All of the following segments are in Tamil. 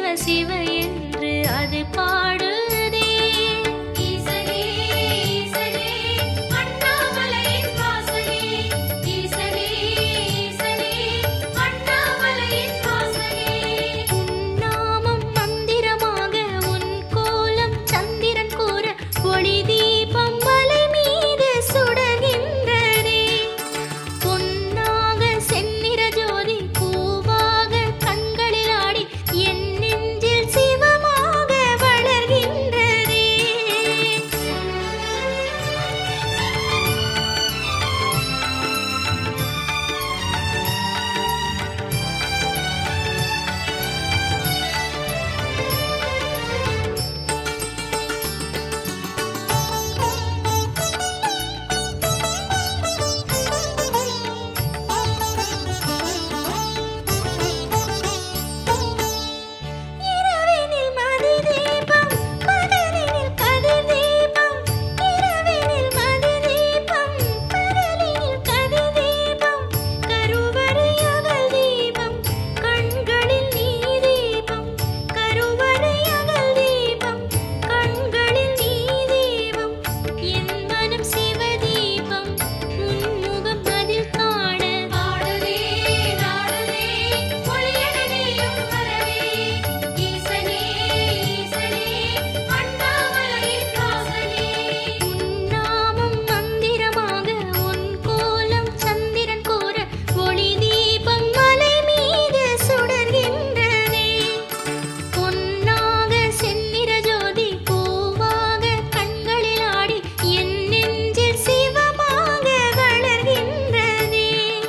சிவ என்று அது பாடுதே. ஈசனே ஈசனே அண்ணாமலையின் வாசனே, ஈசனே ஈசனே அண்ணாமலையின் வாசனே. உன் நாமம் மந்திரமாக உன் கோலம் சந்திரன் கூற ஒளி தீபம் மலை மீது சுடர்கின்றதே. பொன்னாக செந்நிற ஜோதி பூவாக கண்களில் ஆடி என் நெஞ்சில் சிவமாக வளர்கின்றதே. இரவினில் மதி தீபம் பகலினில் கதிர் தீபம், இரவினில் மதி தீபம் பகலினில் கதிர் தீபம், கருவறை அகல் தீபம் கண்களில் நீ தீபம், கருவறை அகல் தீபம் கண்களில் நீ தீபம். என் மனம் சிவ தீபம் உன் முகம் அதில் காண ஆடுதே நாடுதே ஒளியென நீயும் வரவே. ஈசனே ஈசனே அண்ணாமலையின் வாசனே. உன் நாமம் மந்திரமாக உன் கோலம் சந்திரன் கூற ஒளி தீபம் மலை மீது சுடர்கின்றதே. பொன்னாக செந்நிற ஜோதி பூவாக கண்களில் ஆடி என் நெஞ்சில் சிவமாக வளர்கின்றதே.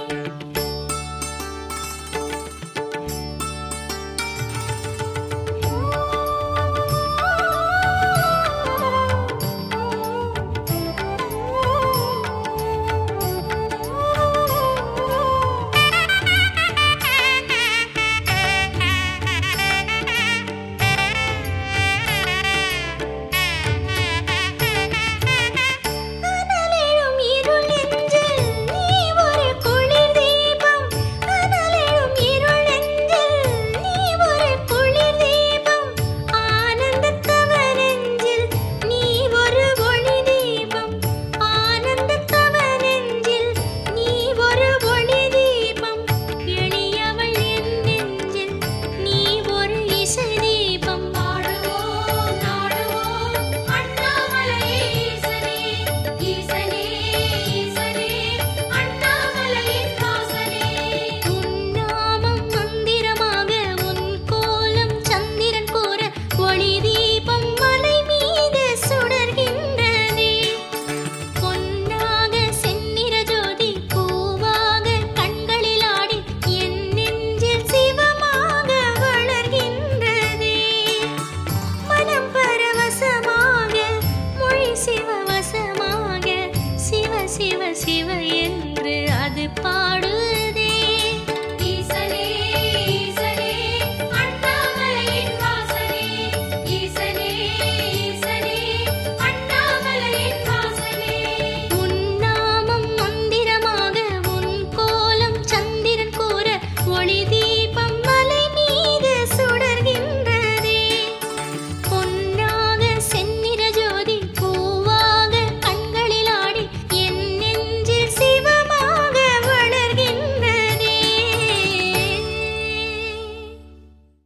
அனலெழும் இருள் நெஞ்சில் நீ ஒரு குளிர் தீபம், அனலெழும் இருள் நெஞ்சில் நீ ஒரு குளிர் தீபம், ஆனந்தத் தவ நெஞ்சில் நீ ஒரு ஒளி தீபம், ஆனந்தத் தவ நெஞ்சில் நீ ஒரு ஒளி தீபம். எளியவள் என் நெஞ்சில் நீ ஒரு இசை தீபம். பாடுவோம் நாடுவோம் அண்ணாமலையே ஈசனே, ஈசனே ஈசனே அண்ணாமலையின் வாசனே. உன் நாமம் மந்திரமாக உன் கோலம் சந்திரன் கூற ஒளி தீபம் மலை மீது சுடர்கின்றதே. பொன்னாக செந்நிற ஜோதி பூவாக கண்களில் ஆடி என் நெஞ்சில் சிவமாக வளர்கின்றதே. மனம் பரவசமாக மொழி சிவவசமாக சிவ சிவ சிவ என்று அது